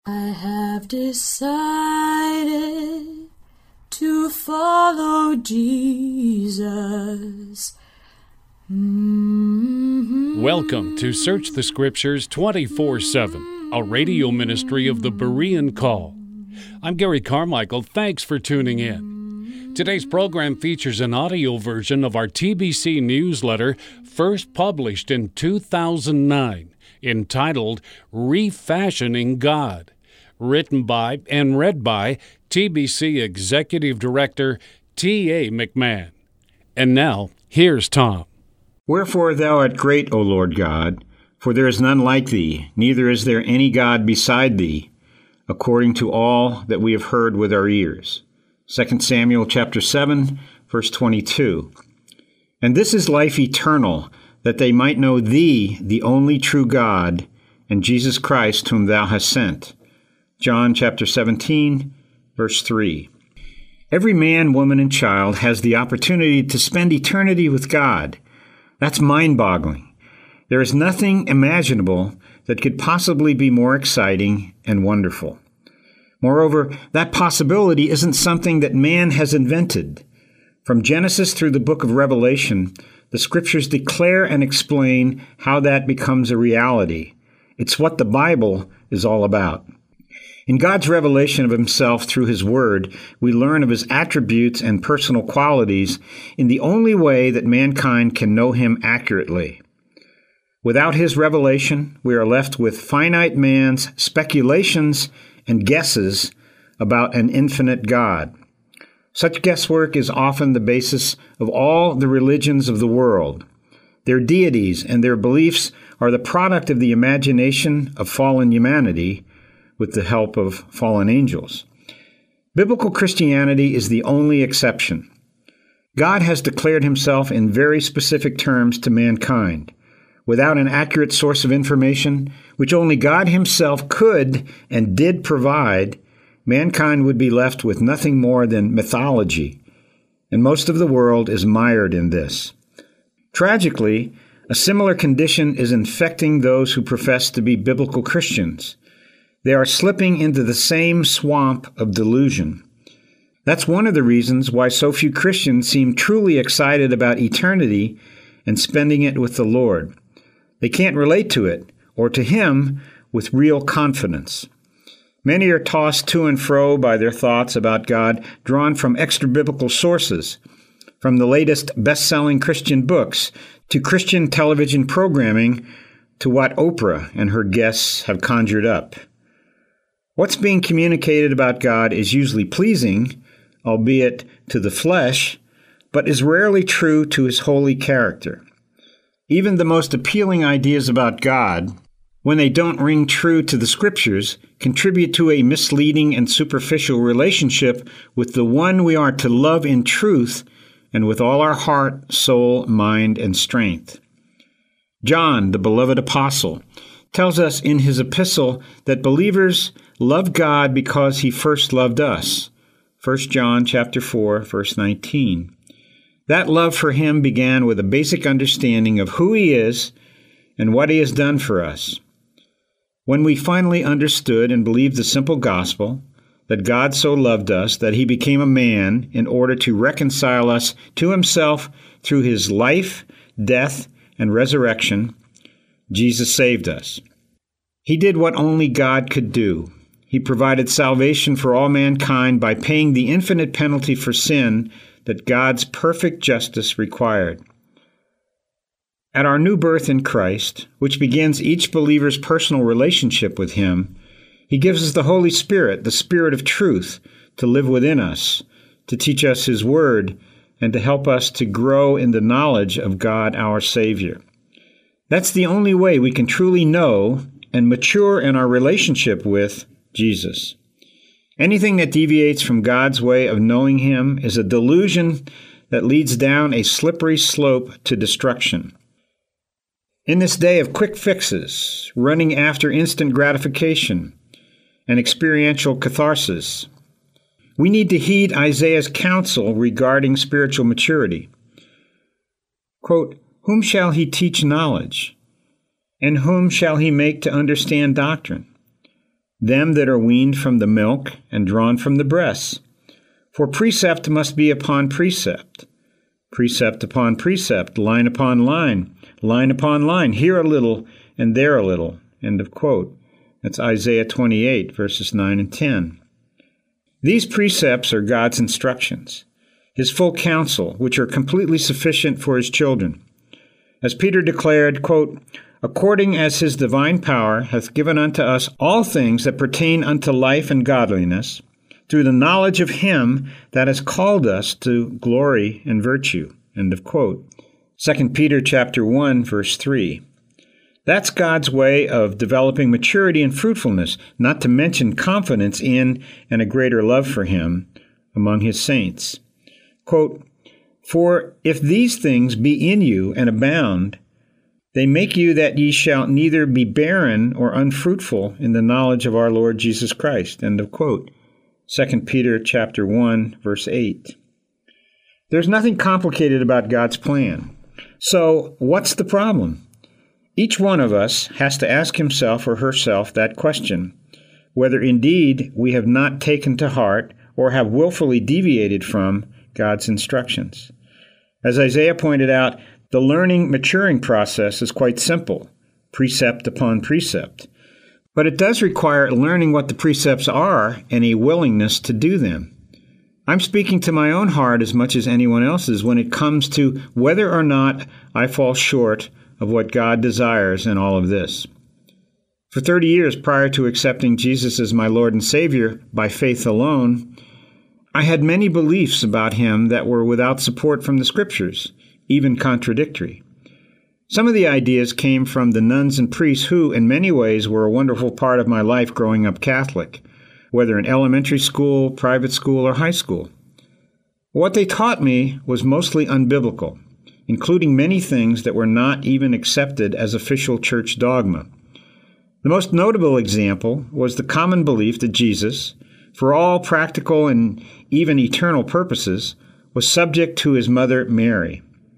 I have decided to follow Jesus. Welcome to Search the Scriptures 24/7, a radio ministry of the Berean Call. I'm Gary Carmichael. Thanks for tuning in. Today's program features an audio version of our TBC newsletter, first published in 2009, entitled Refashioning God, written by and read by TBC Executive Director T.A. McMahon. And now, here's Tom. Wherefore thou art great, O Lord God, for there is none like thee, neither is there any God beside thee, according to all that we have heard with our ears. 2 Samuel chapter 7, verse 22. And this is life eternal, that they might know thee, the only true God, and Jesus Christ, whom thou hast sent. John chapter 17, verse 3. Every man, woman, and child has the opportunity to spend eternity with God. That's mind-boggling. There is nothing imaginable that could possibly be more exciting and wonderful. Moreover, that possibility isn't something that man has invented. From Genesis through the book of Revelation, the Scriptures declare and explain how that becomes a reality. It's what the Bible is all about. In God's revelation of Himself through His Word, we learn of His attributes and personal qualities in the only way that mankind can know Him accurately. Without His revelation, we are left with finite man's speculations and guesses about an infinite God. Such guesswork is often the basis of all the religions of the world. Their deities and their beliefs are the product of the imagination of fallen humanity, with the help of fallen angels. Biblical Christianity is the only exception. God has declared Himself in very specific terms to mankind. Without an accurate source of information, which only God Himself could and did provide, mankind would be left with nothing more than mythology, and most of the world is mired in this. Tragically, a similar condition is infecting those who profess to be biblical Christians. They are slipping into the same swamp of delusion. That's one of the reasons why so few Christians seem truly excited about eternity and spending it with the Lord. They can't relate to it or to Him with real confidence. Many are tossed to and fro by their thoughts about God drawn from extra-biblical sources, from the latest best-selling Christian books to Christian television programming to what Oprah and her guests have conjured up. What's being communicated about God is usually pleasing, albeit to the flesh, but is rarely true to His holy character. Even the most appealing ideas about God, when they don't ring true to the Scriptures, contribute to a misleading and superficial relationship with the one we are to love in truth and with all our heart, soul, mind, and strength. John, the beloved apostle, tells us in his epistle that believers love God because He first loved us. 1 John chapter 4, verse 19. That love for Him began with a basic understanding of who He is and what He has done for us. When we finally understood and believed the simple gospel, that God so loved us that He became a man in order to reconcile us to Himself through His life, death, and resurrection, Jesus saved us. He did what only God could do. He provided salvation for all mankind by paying the infinite penalty for sin that God's perfect justice required. At our new birth in Christ, which begins each believer's personal relationship with Him, He gives us the Holy Spirit, the Spirit of truth, to live within us, to teach us His Word, and to help us to grow in the knowledge of God our Savior. That's the only way we can truly know and mature in our relationship with Jesus. Anything that deviates from God's way of knowing Him is a delusion that leads down a slippery slope to destruction. In this day of quick fixes, running after instant gratification, and experiential catharsis, we need to heed Isaiah's counsel regarding spiritual maturity. Quote, "Whom shall He teach knowledge? And whom shall He make to understand doctrine? them that are weaned from the milk and drawn from the breasts. For precept must be upon precept, precept upon precept, line upon line, line upon line, here a little and there a little." End of quote. That's Isaiah 28, verses 9 and 10. These precepts are God's instructions, His full counsel, which are completely sufficient for His children. As Peter declared, quote, "According as His divine power hath given unto us all things that pertain unto life and godliness, through the knowledge of Him that has called us to glory and virtue." End of quote. 2 Peter chapter 1, verse 3. That's God's way of developing maturity and fruitfulness, not to mention confidence in and a greater love for Him among His saints. Quote, "For if these things be in you and abound, they make you that ye shall neither be barren or unfruitful in the knowledge of our Lord Jesus Christ." End of quote. 2 Peter chapter 1, verse 8. There's nothing complicated about God's plan. So, what's the problem? Each one of us has to ask himself or herself that question, whether indeed we have not taken to heart or have willfully deviated from God's instructions. As Isaiah pointed out, the learning, maturing process is quite simple, precept upon precept. But it does require learning what the precepts are and a willingness to do them. I'm speaking to my own heart as much as anyone else's when it comes to whether or not I fall short of what God desires in all of this. For 30 years prior to accepting Jesus as my Lord and Savior by faith alone, I had many beliefs about Him that were without support from the Scriptures, even contradictory. Some of the ideas came from the nuns and priests who, in many ways, were a wonderful part of my life growing up Catholic, whether in elementary school, private school, or high school. What they taught me was mostly unbiblical, including many things that were not even accepted as official church dogma. The most notable example was the common belief that Jesus, for all practical and even eternal purposes, was subject to His mother Mary.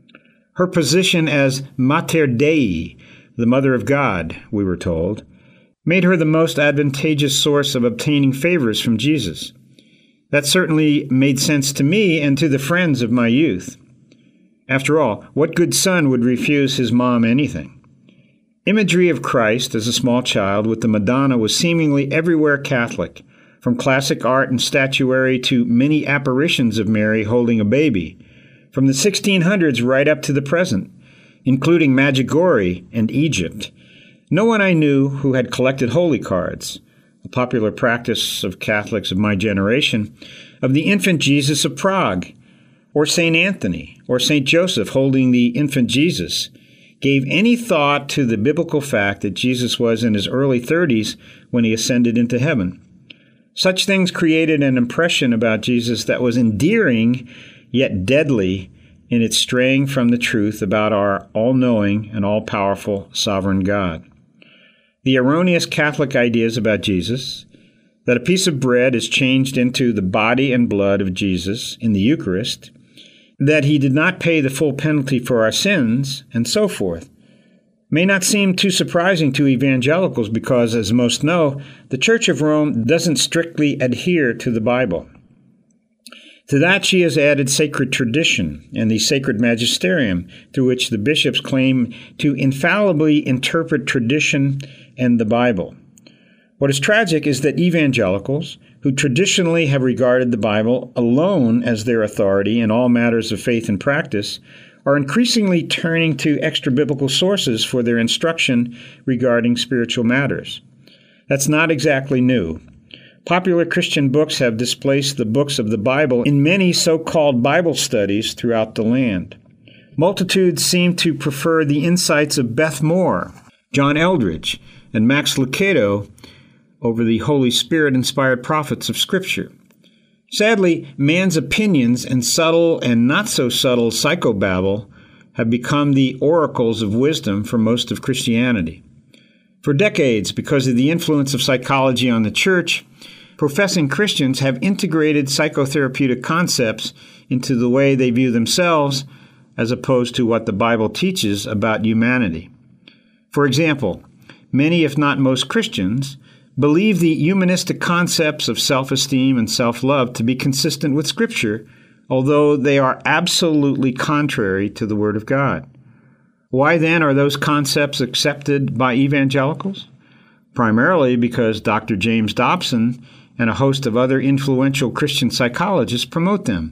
Her position as Mater Dei, the Mother of God, we were told, made her the most advantageous source of obtaining favors from Jesus. That certainly made sense to me and to the friends of my youth. After all, what good son would refuse his mom anything? Imagery of Christ as a small child with the Madonna was seemingly everywhere Catholic, from classic art and statuary to many apparitions of Mary holding a baby, from the 1600s right up to the present, including Medjugorje and Egypt. No one I knew who had collected holy cards, a popular practice of Catholics of my generation, of the infant Jesus of Prague, or St. Anthony, or St. Joseph holding the infant Jesus, gave any thought to the biblical fact that Jesus was in His early 30s when He ascended into heaven. Such things created an impression about Jesus that was endearing yet deadly in its straying from the truth about our all-knowing and all-powerful sovereign God. The erroneous Catholic ideas about Jesus, that a piece of bread is changed into the body and blood of Jesus in the Eucharist, that He did not pay the full penalty for our sins, and so forth, may not seem too surprising to evangelicals because, as most know, the Church of Rome doesn't strictly adhere to the Bible. To that she has added sacred tradition and the sacred magisterium, through which the bishops claim to infallibly interpret tradition and the Bible. What is tragic is that evangelicals, who traditionally have regarded the Bible alone as their authority in all matters of faith and practice, are increasingly turning to extra-biblical sources for their instruction regarding spiritual matters. That's not exactly new. Popular Christian books have displaced the books of the Bible in many so-called Bible studies throughout the land. Multitudes seem to prefer the insights of Beth Moore, John Eldridge, and Max Lucado over the Holy Spirit-inspired prophets of Scripture. Sadly, man's opinions and subtle and not-so-subtle psychobabble have become the oracles of wisdom for most of Christianity. For decades, because of the influence of psychology on the church, professing Christians have integrated psychotherapeutic concepts into the way they view themselves as opposed to what the Bible teaches about humanity. For example, many, if not most Christians, believe the humanistic concepts of self-esteem and self-love to be consistent with Scripture, although they are absolutely contrary to the Word of God. Why then are those concepts accepted by evangelicals? Primarily because Dr. James Dobson and a host of other influential Christian psychologists promote them.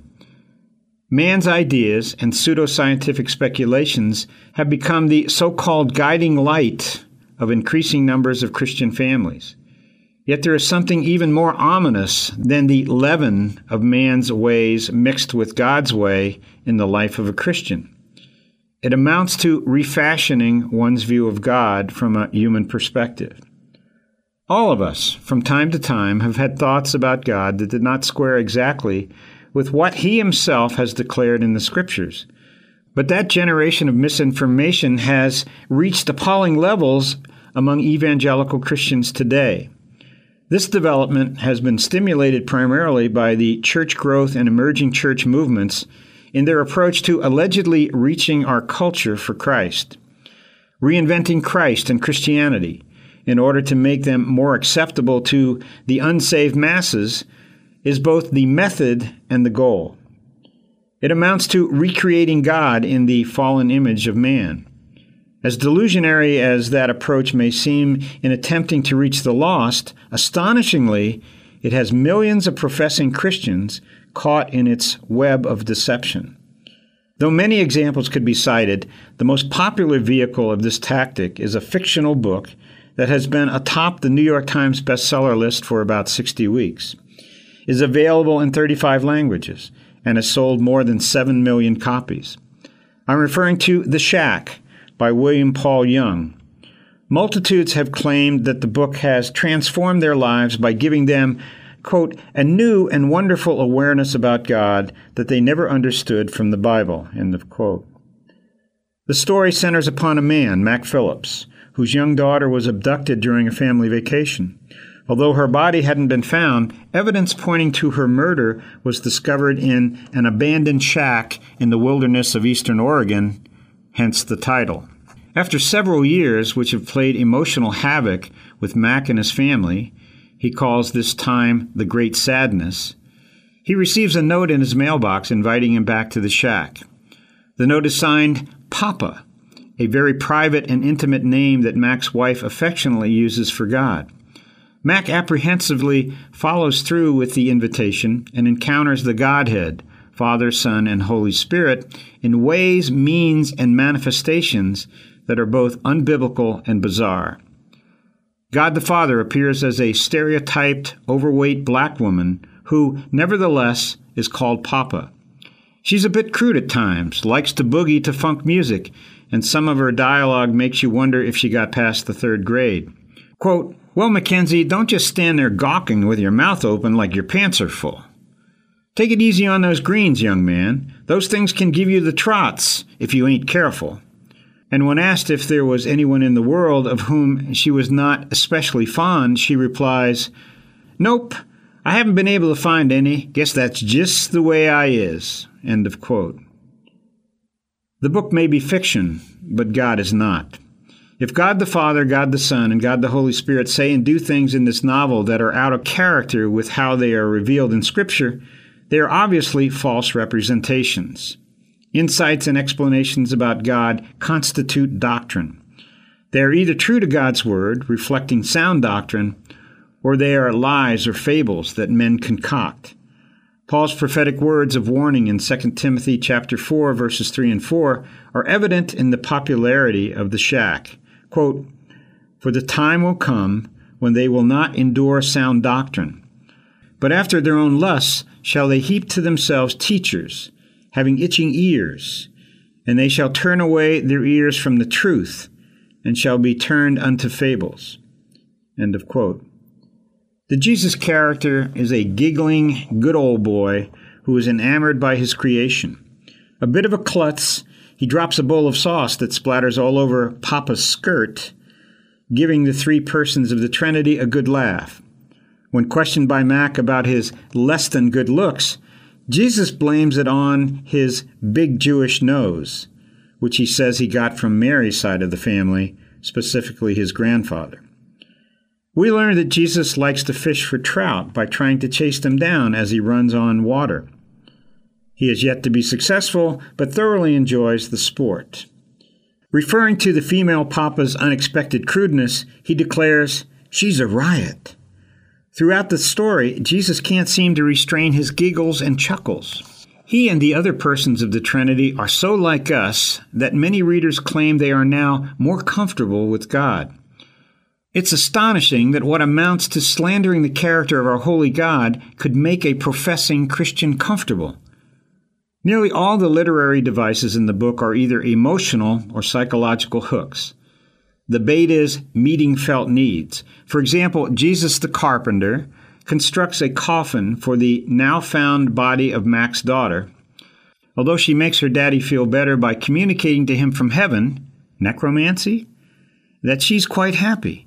Man's ideas and pseudoscientific speculations have become the so-called guiding light of increasing numbers of Christian families. Yet there is something even more ominous than the leaven of man's ways mixed with God's way in the life of a Christian. It amounts to refashioning one's view of God from a human perspective. All of us, from time to time, have had thoughts about God that did not square exactly with what He Himself has declared in the Scriptures. But that generation of misinformation has reached appalling levels among evangelical Christians today. This development has been stimulated primarily by the church growth and emerging church movements in their approach to allegedly reaching our culture for Christ, reinventing Christ and Christianity in order to make them more acceptable to the unsaved masses is both the method and the goal. It amounts to recreating God in the fallen image of man. As delusionary as that approach may seem in attempting to reach the lost, astonishingly, it has millions of professing Christians caught in its web of deception. Though many examples could be cited, the most popular vehicle of this tactic is a fictional book that has been atop the New York Times bestseller list for about 60 weeks, is available in 35 languages, and has sold more than 7 million copies. I'm referring to The Shack by William Paul Young. Multitudes have claimed that the book has transformed their lives by giving them, quote, a new and wonderful awareness about God that they never understood from the Bible, end of quote. The story centers upon a man, Mac Phillips, whose young daughter was abducted during a family vacation. Although her body hadn't been found, evidence pointing to her murder was discovered in an abandoned shack in the wilderness of eastern Oregon, hence the title. After several years, which have played emotional havoc with Mac and his family, he calls this time the Great Sadness, he receives a note in his mailbox inviting him back to the shack. The note is signed Papa, a very private and intimate name that Mac's wife affectionately uses for God. Mac apprehensively follows through with the invitation and encounters the Godhead, Father, Son, and Holy Spirit, in ways, means, and manifestations that are both unbiblical and bizarre. God the Father appears as a stereotyped, overweight black woman who, nevertheless, is called Papa. She's a bit crude at times, likes to boogie to funk music, and some of her dialogue makes you wonder if she got past the 3rd grade. Quote, well, Mackenzie, don't just stand there gawking with your mouth open like your pants are full. Take it easy on those greens, young man. Those things can give you the trots if you ain't careful. And when asked if there was anyone in the world of whom she was not especially fond, she replies, nope, I haven't been able to find any. Guess that's just the way I is. End of quote. The book may be fiction, but God is not. If God the Father, God the Son, and God the Holy Spirit say and do things in this novel that are out of character with how they are revealed in Scripture, they are obviously false representations. Insights and explanations about God constitute doctrine. They are either true to God's Word, reflecting sound doctrine, or they are lies or fables that men concoct. Paul's prophetic words of warning in 2 Timothy chapter 4, verses 3 and 4 are evident in the popularity of the shack. Quote, for the time will come when they will not endure sound doctrine, but after their own lusts shall they heap to themselves teachers, having itching ears, and they shall turn away their ears from the truth, and shall be turned unto fables. End of quote. The Jesus character is a giggling, good old boy who is enamored by his creation. A bit of a klutz, he drops a bowl of sauce that splatters all over Papa's skirt, giving the 3 persons of the Trinity a good laugh. When questioned by Mac about his less than good looks, Jesus blames it on his big Jewish nose, which he says he got from Mary's side of the family, specifically his grandfather. We learn that Jesus likes to fish for trout by trying to chase them down as he runs on water. He has yet to be successful, but thoroughly enjoys the sport. Referring to the female papa's unexpected crudeness, he declares, "She's a riot." Throughout the story, Jesus can't seem to restrain his giggles and chuckles. He and the other persons of the Trinity are so like us that many readers claim they are now more comfortable with God. It's astonishing that what amounts to slandering the character of our holy God could make a professing Christian comfortable. Nearly all the literary devices in the book are either emotional or psychological hooks. The bait is meeting felt needs. For example, Jesus the carpenter constructs a coffin for the now found body of Mac's daughter, although she makes her daddy feel better by communicating to him from heaven, necromancy, that she's quite happy.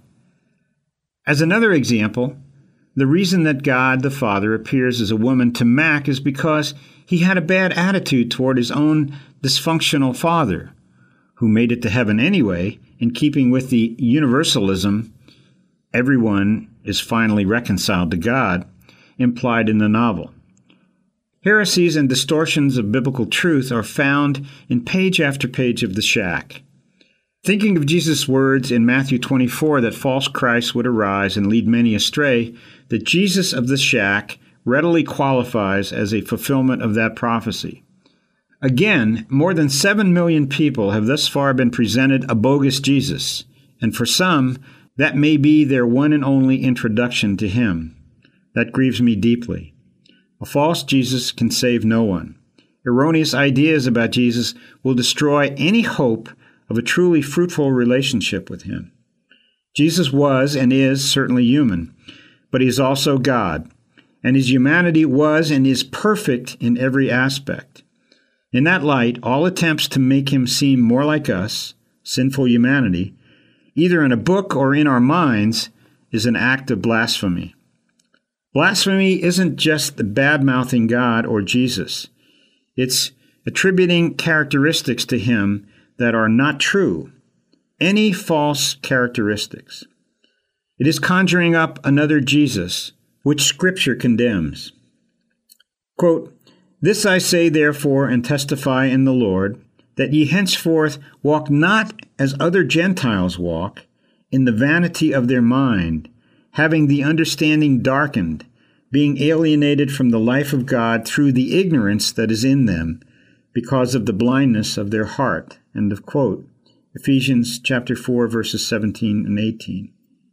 As another example, the reason that God the Father appears as a woman to Mac is because he had a bad attitude toward his own dysfunctional father, who made it to heaven anyway, in keeping with the universalism, everyone is finally reconciled to God, implied in the novel. Heresies and distortions of biblical truth are found in page after page of The Shack. Thinking of Jesus' words in Matthew 24 that false Christs would arise and lead many astray, the Jesus of The Shack readily qualifies as a fulfillment of that prophecy. Again, more than 7 million people have thus far been presented a bogus Jesus, and for some, that may be their one and only introduction to him. That grieves me deeply. A false Jesus can save no one. Erroneous ideas about Jesus will destroy any hope of a truly fruitful relationship with him. Jesus was and is certainly human, but he is also God, and his humanity was and is perfect in every aspect. In that light, all attempts to make him seem more like us, sinful humanity, either in a book or in our minds, is an act of blasphemy. Blasphemy isn't just the bad-mouthing God or Jesus. It's attributing characteristics to him that are not true, any false characteristics. It is conjuring up another Jesus, which Scripture condemns. Quote, "This I say therefore and testify in the Lord, that ye henceforth walk not as other Gentiles walk, in the vanity of their mind, having the understanding darkened, being alienated from the life of God through the ignorance that is in them, because of the blindness of their heart." End of quote. Ephesians chapter 4, verses 17 and 18.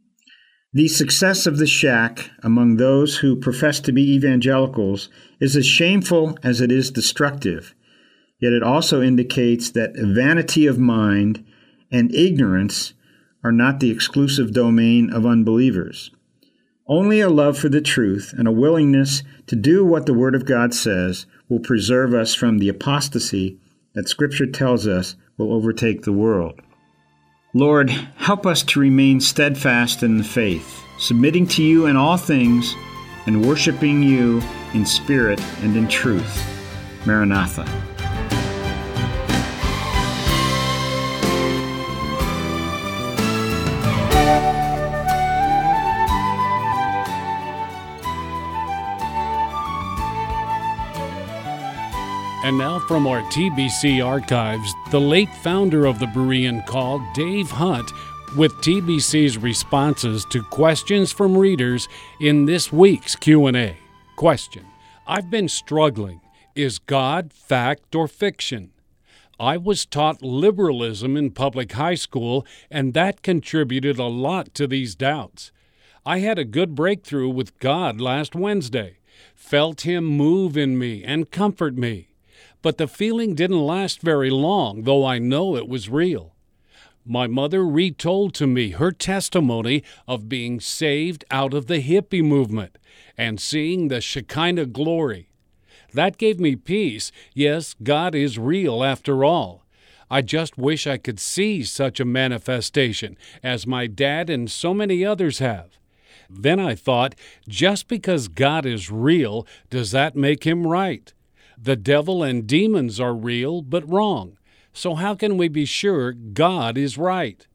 The success of The Shack among those who profess to be evangelicals is as shameful as it is destructive, yet it also indicates that vanity of mind and ignorance are not the exclusive domain of unbelievers. Only a love for the truth and a willingness to do what the Word of God says will preserve us from the apostasy that Scripture tells us will overtake the world. Lord, help us to remain steadfast in the faith, submitting to you in all things and worshiping you in spirit and in truth. Maranatha. And now from our TBC archives, the late founder of the Berean Call, Dave Hunt, with TBC's responses to questions from readers in this week's Q&A. Question: I've been struggling. Is God fact or fiction? I was taught liberalism in public high school, and that contributed a lot to these doubts. I had a good breakthrough with God last Wednesday, felt him move in me and comfort me. But the feeling didn't last very long, though I know it was real. My mother retold to me her testimony of being saved out of the hippie movement and seeing the Shekinah glory. That gave me peace. Yes, God is real after all. I just wish I could see such a manifestation as my dad and so many others have. Then I thought, just because God is real, does that make him right? The devil and demons are real, but wrong. So how can we be sure God is right?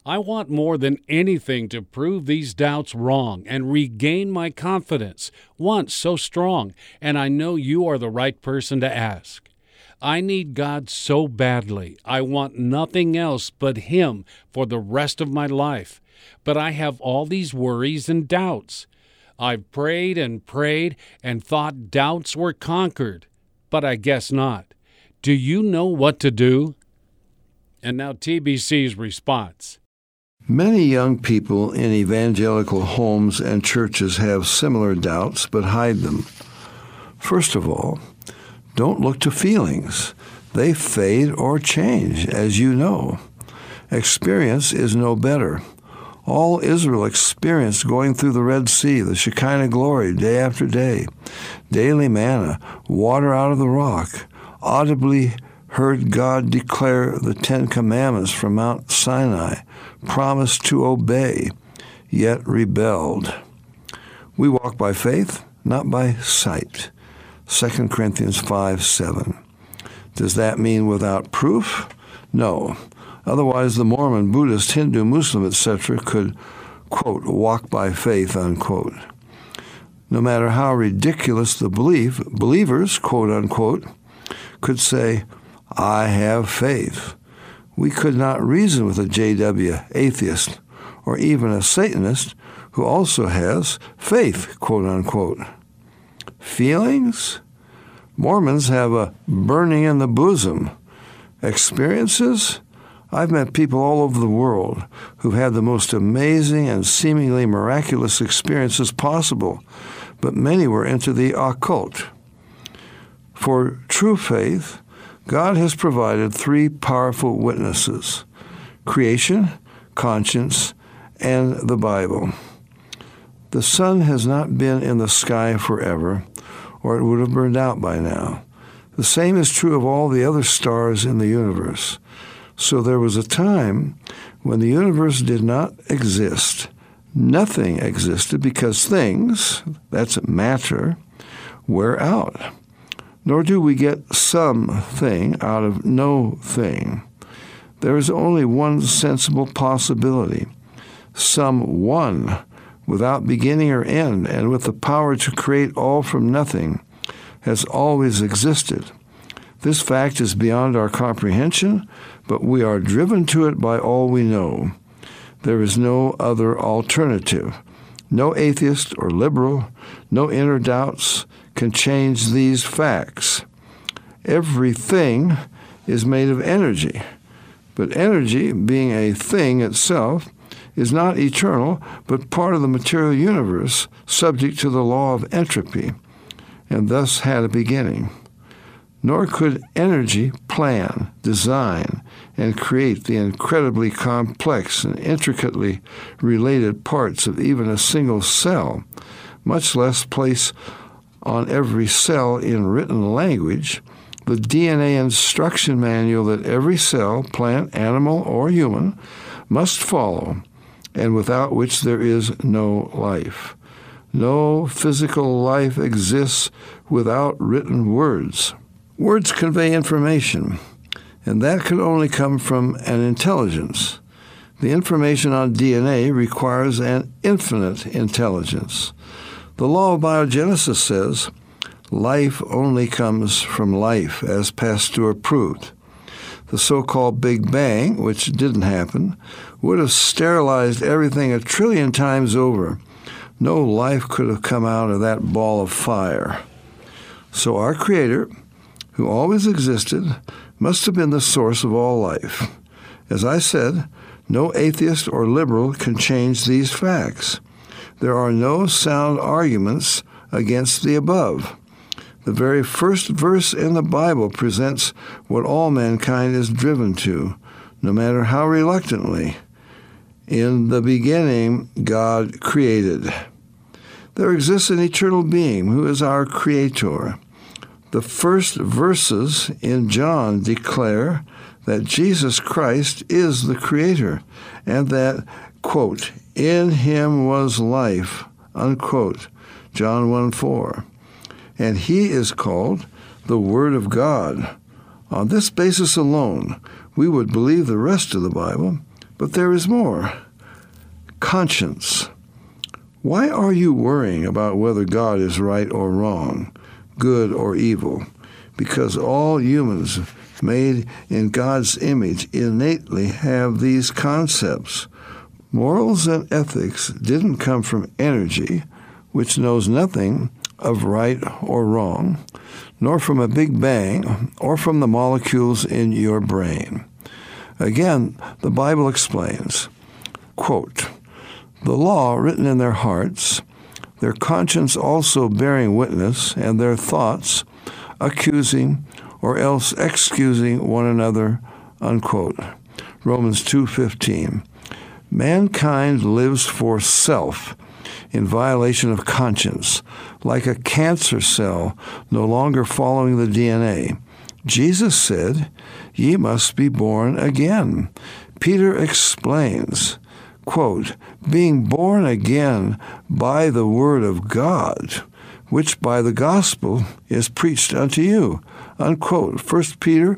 I want more than anything to prove these doubts wrong and regain my confidence, once so strong, and I know you are the right person to ask. I need God so badly. I want nothing else but Him for the rest of my life. But I have all these worries and doubts. I've prayed and thought doubts were conquered, but I guess not. Do you know what to do? And now TBC's response. Many young people in evangelical homes and churches have similar doubts but hide them. First of all, don't look to feelings. They fade or change, as you know. Experience is no better. All Israel experienced going through the Red Sea, the Shekinah glory, day after day, daily manna, water out of the rock, audibly heard God declare the Ten Commandments from Mount Sinai, promised to obey, yet rebelled. We walk by faith, not by sight. 2 Corinthians 5:7. Does that mean without proof? No. Otherwise, the Mormon, Buddhist, Hindu, Muslim, etc. could, quote, walk by faith, unquote. No matter how ridiculous the belief, believers, quote, unquote, could say, I have faith. We could not reason with a JW atheist or even a Satanist who also has faith, quote, unquote. Feelings? Mormons have a burning in the bosom. Experiences? I've met people all over the world who've had the most amazing and seemingly miraculous experiences possible, but many were into the occult. For true faith, God has provided three powerful witnesses: creation, conscience, and the Bible. The sun has not been in the sky forever, or it would have burned out by now. The same is true of all the other stars in the universe. So there was a time when the universe did not exist. Nothing existed because things, that's matter, wear out. Nor do we get something out of no thing. There is only one sensible possibility. Someone, without beginning or end, and with the power to create all from nothing, has always existed. This fact is beyond our comprehension, but we are driven to it by all we know. There is no other alternative. No atheist or liberal, no inner doubts can change these facts. Everything is made of energy, but energy, being a thing itself, is not eternal, but part of the material universe, subject to the law of entropy, and thus had a beginning. Nor could energy plan, design, and create the incredibly complex and intricately related parts of even a single cell, much less place on every cell in written language the DNA instruction manual that every cell, plant, animal, or human, must follow, and without which there is no life. No physical life exists without written words. Words convey information, and that can only come from an intelligence. The information on DNA requires an infinite intelligence. The law of biogenesis says, life only comes from life, as Pasteur proved. The so-called Big Bang, which didn't happen, would have sterilized everything 1 trillion times over. No life could have come out of that ball of fire. So our Creator, who always existed, must have been the source of all life. As I said, no atheist or liberal can change these facts. There are no sound arguments against the above. The very first verse in the Bible presents what all mankind is driven to, no matter how reluctantly. In the beginning, God created. There exists an eternal being who is our Creator. The first verses in John declare that Jesus Christ is the Creator, and that, quote, in him was life, unquote, John 1:4. And he is called the Word of God. On this basis alone, we would believe the rest of the Bible, But there is more. Conscience. Why are you worrying about whether God is right or wrong, good or evil? Because all humans made in God's image innately have these concepts. Morals and ethics didn't come from energy, which knows nothing of right or wrong, nor from a big bang or from the molecules in your brain. Again, the Bible explains, quote, "The law written in their hearts, their conscience also bearing witness, and their thoughts accusing or else excusing one another," unquote. Romans 2:15. Mankind lives for self in violation of conscience, like a cancer cell no longer following the DNA. Jesus said, "Ye must be born again." Peter explains, quote, "Being born again by the word of God, which by the gospel is preached unto you," unquote. 1 Peter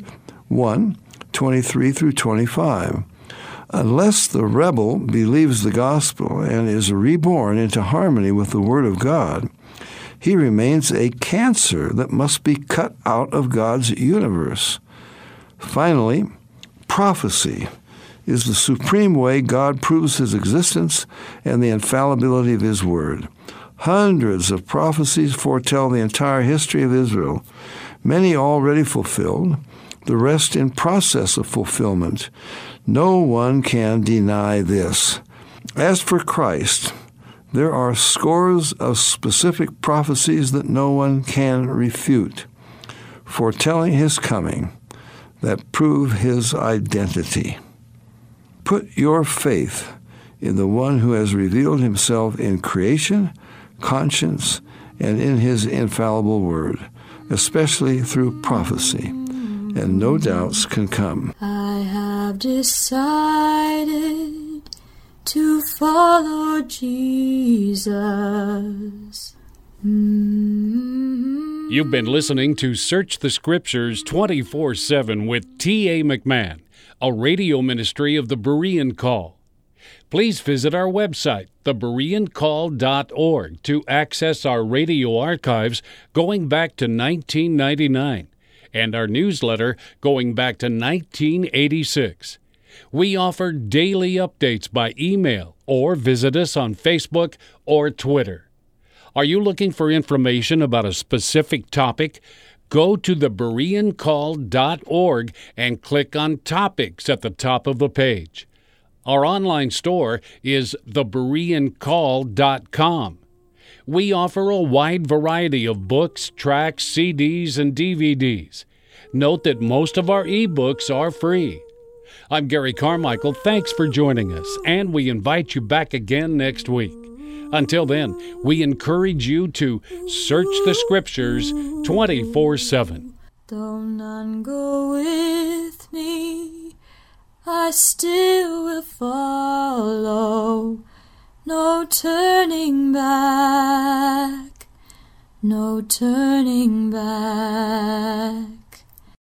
1:23-25. Unless the rebel believes the gospel and is reborn into harmony with the word of God, he remains a cancer that must be cut out of God's universe. Finally, prophecy is the supreme way God proves his existence and the infallibility of his word. Hundreds of prophecies foretell the entire history of Israel, many already fulfilled, the rest in process of fulfillment. No one can deny this. As for Christ, there are scores of specific prophecies that no one can refute, foretelling his coming, that prove his identity. Put your faith in the one who has revealed himself in creation, conscience, and in his infallible word, especially through prophecy, and no doubts can come. I have decided to follow Jesus. You've been listening to Search the Scriptures 24/7 with T.A. McMahon, a radio ministry of the Berean Call. Please visit our website, thebereancall.org, to access our radio archives going back to 1999 and our newsletter going back to 1986. We offer daily updates by email or visit us on Facebook or Twitter. Are you looking for information about a specific topic? Go to thebereancall.org and click on Topics at the top of the page. Our online store is thebereancall.com. We offer a wide variety of books, tracts, CDs, and DVDs. Note that most of our ebooks are free. I'm Gary Carmichael. Thanks for joining us, and we invite you back again next week. Until then, we encourage you to search the Scriptures 24/7. Though none go with me, I still will follow. No turning back, no turning back.